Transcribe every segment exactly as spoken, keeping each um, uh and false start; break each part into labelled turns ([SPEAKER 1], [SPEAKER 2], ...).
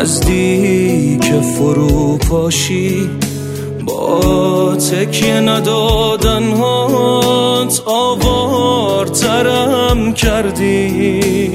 [SPEAKER 1] نزدیک فرو پاشی، با تکیه ندادن هات آوارترم کردی.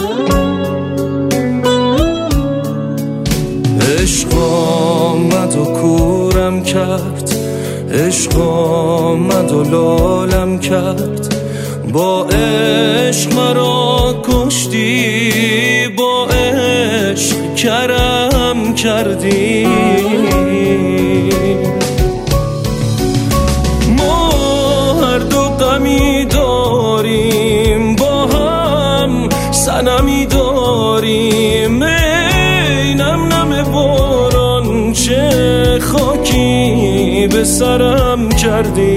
[SPEAKER 1] عشق آمد و کورم کرد، عشق آمد و لالم کرد، با عشق مرا کشتی، با عشق کرم کردی. ما هر دو غمی داریم، با هم صنمی داریم، ای نم نم باران چه خاکی به سرم کردی.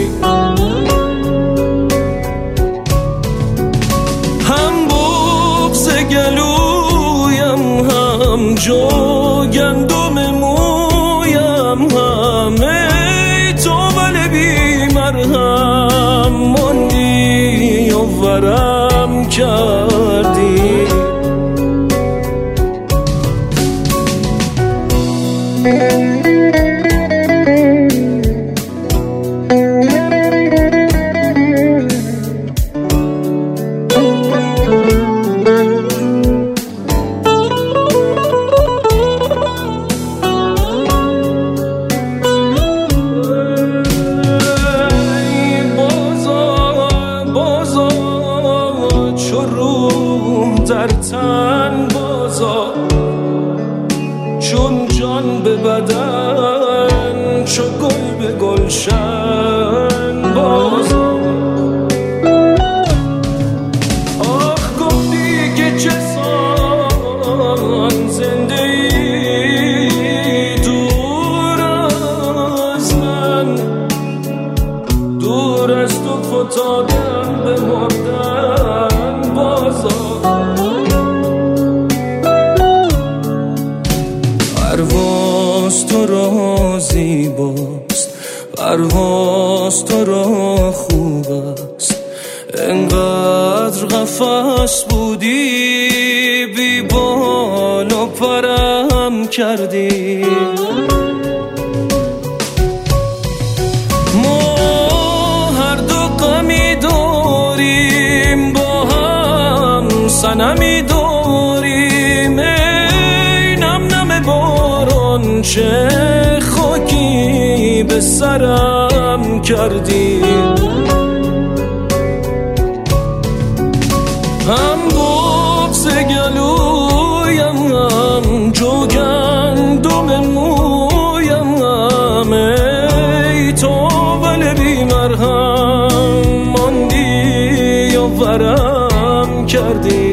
[SPEAKER 1] هم بغض گلویم، هم جوگندم مویم، هم ای تو ولی بی مرهم ماندی و ورم کردی. در تن بازا چون جان به بدن، چو گل به گلشن بازا. آخ گفتی که چه سان زنده ای دور از من، دور از تو فتادم به مردن بازا. پرواز تو را زیباست، پرواز تو را خوب است، انقدر قفس بودی بی بال و پرم کردی. ما هر دو غمی داریم، با هم صنمی داریم، ای نم نم باران چه خاکی به سرم کردی. هم بغض گلویم، هم جوگندم مویم، هم ای تو ولی بی مرهم ماندی و ورم کردی.